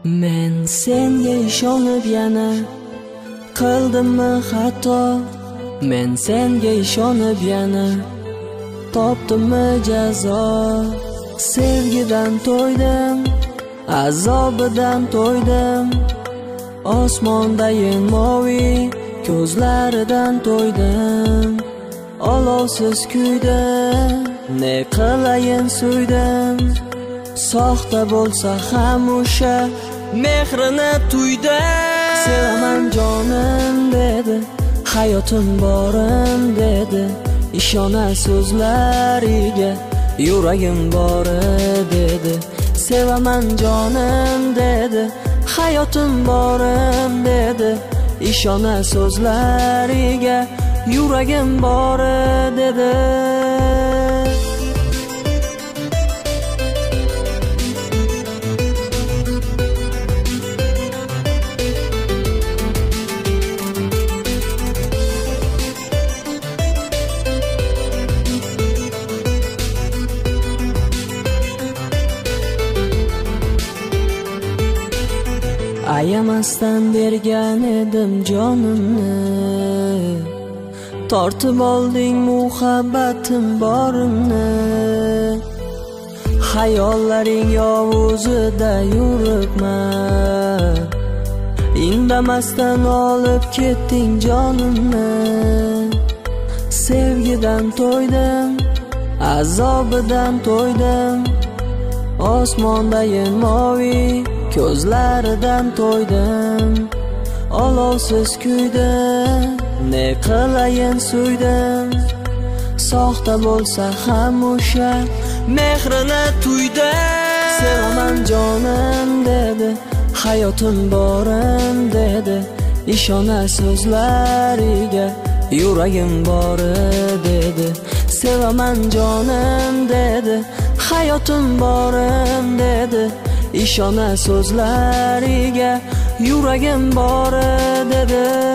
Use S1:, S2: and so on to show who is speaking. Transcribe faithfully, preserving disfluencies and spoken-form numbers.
S1: Men senga ishonib yana qildimmi xato? Men senga ishonib yana topdimmi jazo? Sevgidan to'ydim, azobidan to'ydim, osmondayin moviy ko'zlaridan to'ydim. Olovsiz kuydim, ne qilayin suydim, soxta bo'lsa ham o'sha mehrini tuydim. Sevaman jonim dedi, hayotim borim dedi, ishona so'zlariga yuragim bor dedi. Sevaman jonim dedi, hayotim borim dedi, ishona so'zlariga yuragim bor dedi. Ayamasdan bergan edim jonimni, tortib olding muhabbatim borimni. Hayollaring yovuzida yuribman, indamasdan olib ketding jonimni. Sevgidan to'ydim, azobidan to'ydim, osmondayin moviy ko'zlaridan to'ydim. Olovsiz kuydim, ne qilayin suydim, soxta bo'lsa ham o'sha mehrini tuydim. Sevaman jonim dedi, hayotim borim dedi, ishona so'zlariga yuragim bor dedi. Sevaman jonim dedi, hayotim borim dedi, ishona so'zlariga yuragim bor dedi.